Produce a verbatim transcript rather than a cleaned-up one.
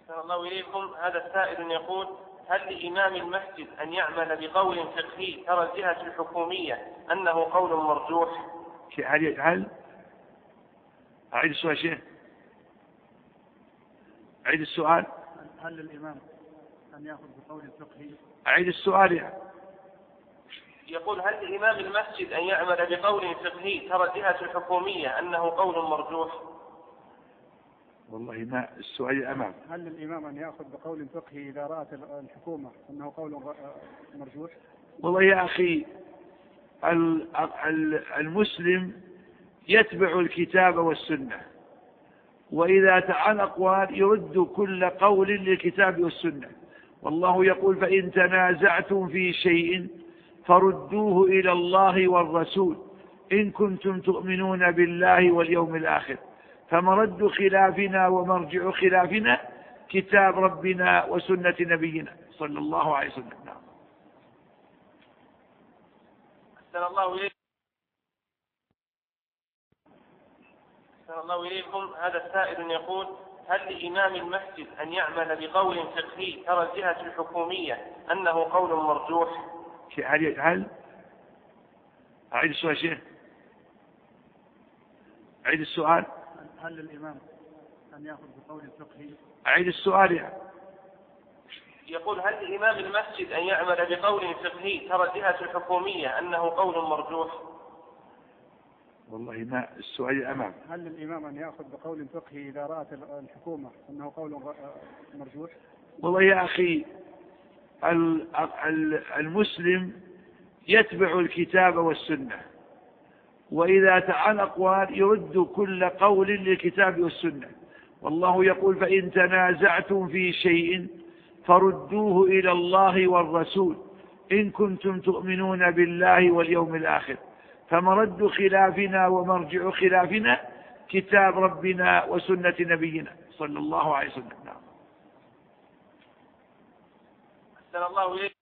أحسن الله إليكم. هذا السائل يقول: هل لإمام المسجد أن يعمل بقول فقهي ترى الجهة الحكومية أنه قول مرجوح؟ هل هل أعيد السؤال شيء أعيد السؤال هل للإمام أن يأخذ بقول فقهي؟ أعيد السؤال يعني. يقول: هل لإمام المسجد أن يعمل بقول فقهي ترى الجهة الحكومية أنه قول مرجوح؟ والله ما السؤال أمام. هل للإمام أن يأخذ بقول فقهي إذا رأت الحكومة أنه قول مرجوح؟ والله يا أخي المسلم يتبع الكتاب والسنة، وإذا تعالى الأقوال يرد كل قول للكتاب والسنة، والله يقول: فإن تنازعتم في شيء فردوه إلى الله والرسول إن كنتم تؤمنون بالله واليوم الآخر، فمرد خلافنا ومرجع خلافنا كتاب ربنا وسنة نبينا صلى الله عليه وسلم. أحسن الله إليكم. أحسن الله إليكم. هذا السائل يقول: هل لإمام المسجد أن يعمل بقول فقهي ترى الجهة الحكومية أنه قول مرجوح؟ هل هل أعيد السؤال شيء أعيد السؤال هل للإمام أن يأخذ بقول فقهي؟ أعيد السؤال يعني. يقول: هل لإمام المسجد أن يعمل بقول فقهي ترى الجهة الحكومية أنه قول مرجوح؟ والله ما السؤال أمام. هل للإمام أن يأخذ بقول فقهي إذا رأت الحكومة أنه قول مرجوح؟ والله يا أخي المسلم يتبع الكتاب والسنة، وإذا تعالى الأقوال يرد كل قول للكتاب والسنة، والله يقول: فإن تنازعتم في شيء فردوه إلى الله والرسول إن كنتم تؤمنون بالله واليوم الآخر، فمرد خلافنا ومرجع خلافنا كتاب ربنا وسنة نبينا صلى الله عليه وسلم. أحسن الله إليكم.